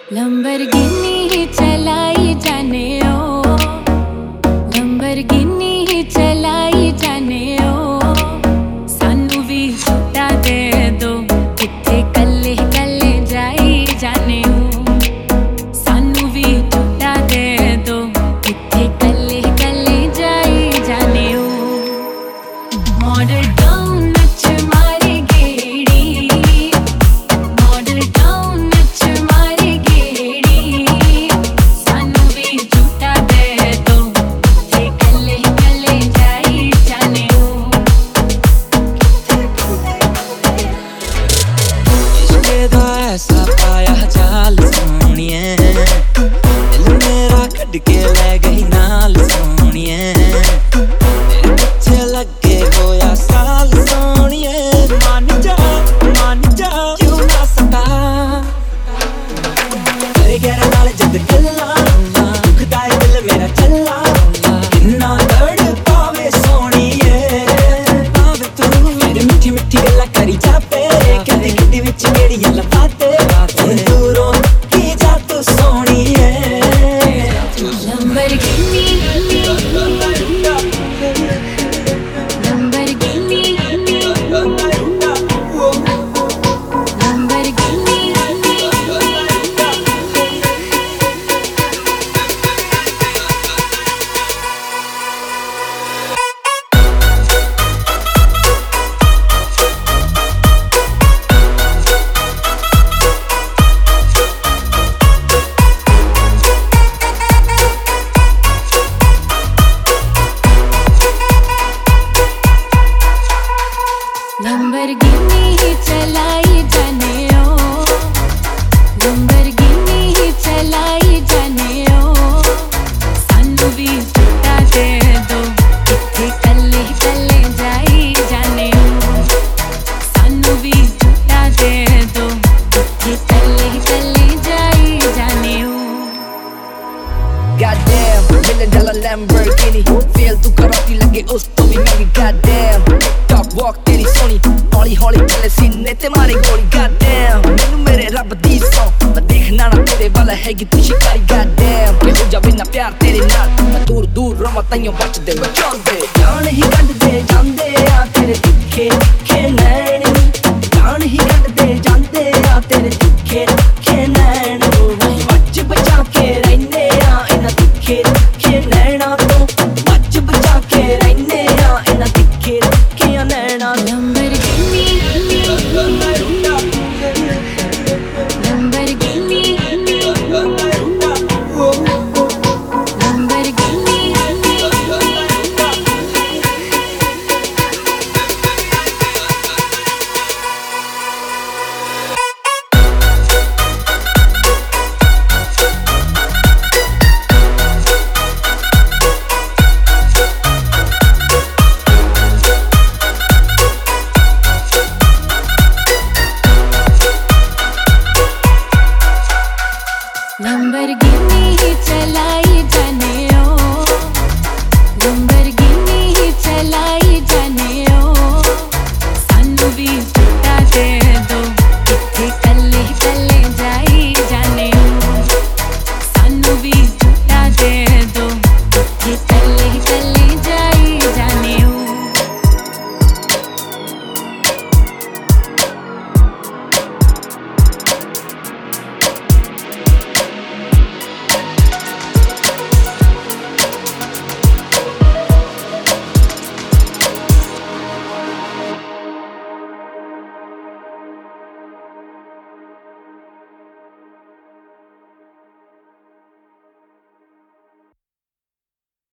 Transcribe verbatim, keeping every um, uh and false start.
Lamborghini ही चलाई जाने ओ, लंबरगिनी ही चलाई जाने ओ, सानू भी छुट्टा दे दो किथे कल्ले कल्ले जाई जाने ओ, सानू भी छुट्टा दे दो किथे कल्ले कल्ले जाई जाने ओ। मॉडल टाउन नच मारे गेड़ी, मॉडल टाउन नच मारे गेड़ी, सानू भी छुट्टा दे दो किथे कल्ले कल्ले जाई जाने ओ। इश्क़ दा ऐसा पाया जाल सोहणिए, दिल मेरा कढ के लै गई नाल सोहणिए, तेरे पिछे लगे होया साल सोहणिए, मान जा मान जा क्यों ना सता, तेरे गैर नाल जद गल्ला दुखदा है दिल मेरा चला, किन्ना दर्द पावे सोहणिए, पावे तू मेरी मिठी मिठी गल्लां करी जावे, कहदी गड्डी विच मेरियां लफाते, हुण दूरों की जा तू सोहणिए। लंबरगिनी लंबरगिनी लंबरगिनी ही चलाई जाने ओ, लंबरगिनी ही चलाई जाने ओ, सानू भी छुट्टा दे दो किथे कल्ले कल्ले जाई जाने ओ, सानू भी छुट्टा दे दो किथे कल्ले कल्ले जाई जाने ओ। Goddamn, million dollar Lamborghini, feel तू करती लगे उस तो भी महंगी goddamn, top walk तेरी सोनी, हौली हौली चले सीने ते मारे गोली goddamn, मैनू मेरे रब दी सौ, मैं देखना ना तेरे वाला हैगी तू शिकारी goddamn, कि हो जावे ना प्यार तेरे नाल, मैं दूर दूर रवां ताइयों बच दे मैं चाहते, जान ही कढ दे जांदे आ तेरे तिखे तिखे नैन, जान ही कढ दे जांदे आ तेरे तिखे तिखे नैन, बच बचा के रहने आ इन्हां तिखे तिखे नैना तो, बच बचा के रहने आ इन्हां तिखे तिखे नैना। लंबरगिनी लंबरगिनी लंबरगिनी ही चला